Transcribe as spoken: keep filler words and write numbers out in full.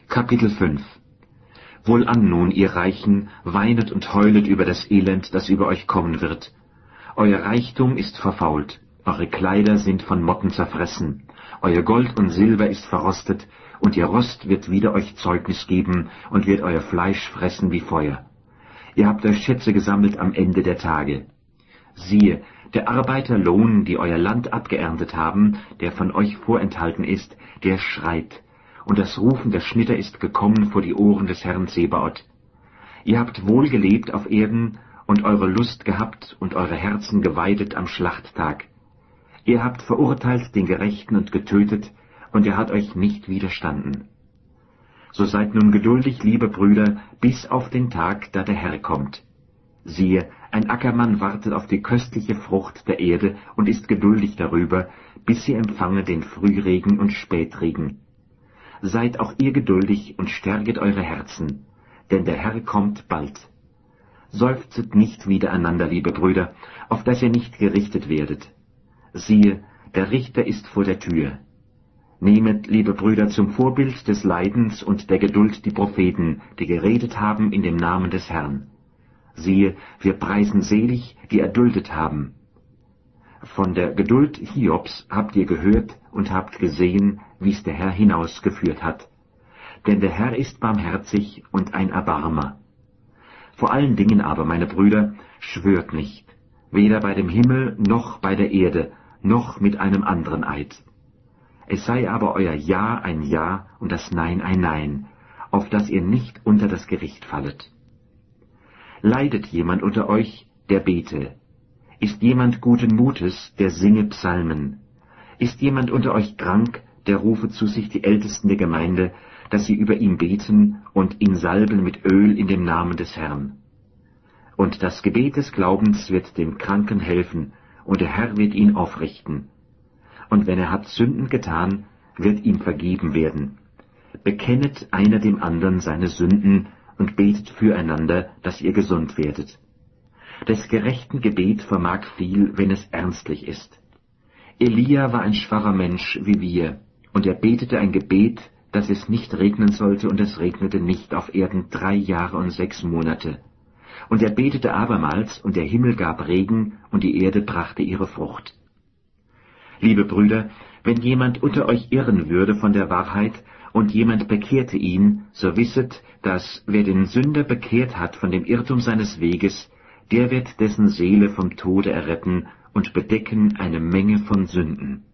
Kapitel fünf. Wohlan nun, ihr Reichen, weinet und heulet über das Elend, das über euch kommen wird. Euer Reichtum ist verfault, eure Kleider sind von Motten zerfressen, euer Gold und Silber ist verrostet, und ihr Rost wird wider euch Zeugnis geben und wird euer Fleisch fressen wie Feuer. Ihr habt euch Schätze gesammelt am Ende der Tage. Siehe, der Arbeiterlohn, die euer Land abgeerntet haben, der von euch vorenthalten ist, der schreit, und das Rufen der Schnitter ist gekommen vor die Ohren des Herrn Zebaoth. Ihr habt wohl gelebt auf Erden und eure Lust gehabt und eure Herzen geweidet am Schlachttag. Ihr habt verurteilt den Gerechten und getötet, und er hat euch nicht widerstanden. So seid nun geduldig, liebe Brüder, bis auf den Tag, da der Herr kommt. Siehe, ein Ackermann wartet auf die köstliche Frucht der Erde und ist geduldig darüber, bis sie empfange den Frühregen und Spätregen. Seid auch ihr geduldig und stärket eure Herzen, denn der Herr kommt bald. Seufzet nicht widereinander, liebe Brüder, auf dass ihr nicht gerichtet werdet. Siehe, der Richter ist vor der Tür. Nehmet, liebe Brüder, zum Vorbild des Leidens und der Geduld die Propheten, die geredet haben in dem Namen des Herrn. Siehe, wir preisen selig, die erduldet haben. Von der Geduld Hiobs habt ihr gehört und habt gesehen, wie's der Herr hinausgeführt hat. Denn der Herr ist barmherzig und ein Erbarmer. Vor allen Dingen aber, meine Brüder, schwört nicht, weder bei dem Himmel noch bei der Erde, noch mit einem anderen Eid. Es sei aber euer Ja ein Ja und das Nein ein Nein, auf dass ihr nicht unter das Gericht fallet. Leidet jemand unter euch, der bete. Ist jemand guten Mutes, der singe Psalmen. Ist jemand unter euch krank, der rufe zu sich die Ältesten der Gemeinde, dass sie über ihn beten und ihn salben mit Öl in dem Namen des Herrn. Und das Gebet des Glaubens wird dem Kranken helfen, und der Herr wird ihn aufrichten. Und wenn er hat Sünden getan, wird ihm vergeben werden. Bekennet einer dem anderen seine Sünden und betet füreinander, dass ihr gesund werdet. Des gerechten Gebet vermag viel, wenn es ernstlich ist. Elia war ein schwacher Mensch wie wir, und er betete ein Gebet, dass es nicht regnen sollte, und es regnete nicht auf Erden drei Jahre und sechs Monate. Und er betete abermals, und der Himmel gab Regen, und die Erde brachte ihre Frucht. Liebe Brüder, wenn jemand unter euch irren würde von der Wahrheit, und jemand bekehrte ihn, so wisset, dass wer den Sünder bekehrt hat von dem Irrtum seines Weges, der wird dessen Seele vom Tode erretten und bedecken eine Menge von Sünden.